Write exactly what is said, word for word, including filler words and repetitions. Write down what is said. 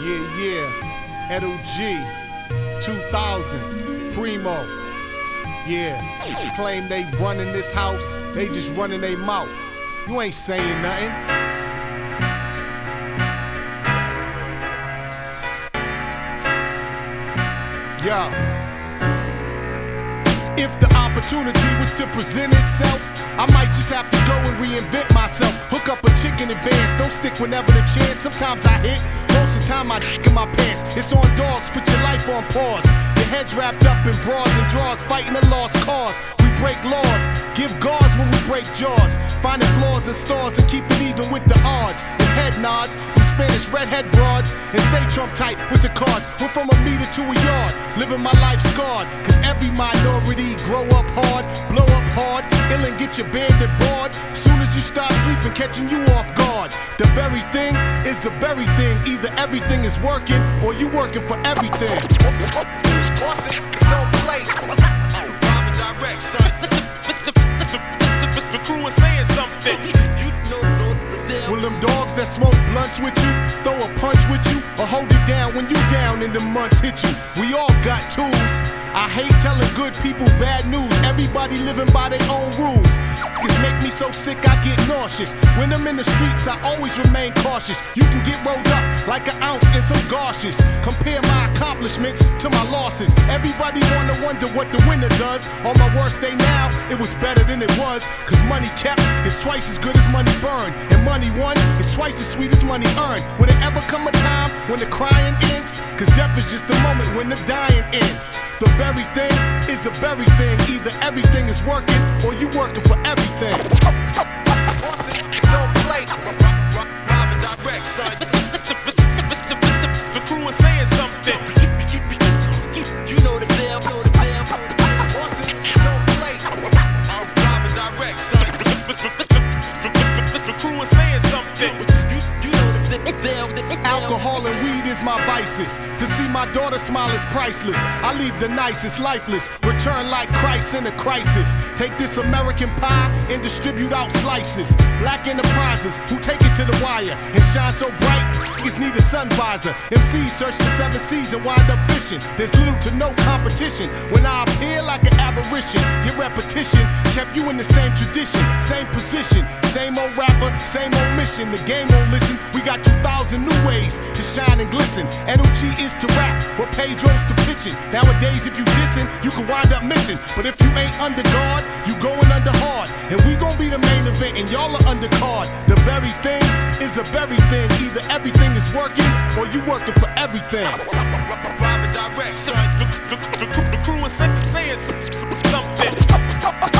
Yeah, yeah. Edo G, two thousand, Primo. Yeah, claim they running this house, they just running their mouth. You ain't saying nothing. Yo. If the opportunity was to present itself, I might just have to go and reinvent myself. Hook up a chick in advance, don't stick whenever the chance. Sometimes I hit, most of the time I dick in my pants. It's on dogs, put your life on pause. Your head's wrapped up in bras and draws, fighting a lost cause. We break laws, give gauze when we break jaws. Finding flaws in stars and keep it even with the odds. And head nods from Spanish redhead broads. And stay Trump tight with the cards. Went from a meter to a yard, living my life scarred. Cause every minority grow up hard, blow up hard, ill and get your bandit bored. Soon as you start sleeping, catching you off guard. The very thing is the very thing. Either everything is working or you working for everything. Boston, don't play. Private direct, son. The crew is saying something. You know the deal. Will them dogs that smoke blunts with you throw a punch with you, or hold it down when you down and the months hit you? We all got tools. I hate telling good people bad news. Everybody living by their own rules. Niggas make me so sick I get nauseous. When I'm in the streets I always remain cautious. You can get rolled up like an ounce in some gauzes. Compare my accomplishments to my losses. Everybody wanna wonder what the winner does. On my worst day now, it was better than it was. Cause money kept is twice as good as money burned. And money won is twice as sweet as money earned. Will there ever come a time when the crying ends? Cause death is just the moment when the dying ends. The very thing is a very thing. Either everything is working or you working for everything. Don't play. Private direct, son. The crew is saying something. You know the deal. Don't play. Private direct, son. The crew is saying something. You know the deal. Alcohol and weed is my vices. To see my daughter smile is priceless. I leave the nicest lifeless. Return like Christ in a crisis. Take this American pie and distribute out slices. Black enterprises who take it to the wire and shine so bright, niggas need a sun visor. M Cs search the seven seas and wind up fishing. There's little to no competition when I appear like an aberration. Your repetition kept you in the same tradition, same position, same old rapper, same old mission. The game won't listen. We got two thousand new ways to shine and glisten. Edo G is to rap, what Pedro's to pitching. Nowadays, if you dissing, you can wind up missing. But if you ain't under guard, you going under hard. And we gon' be the main event, and y'all are under card. The very thing is a very thing. Either everything is working or you working for everything. Private direct, son. The, the, the, the crew is saying something.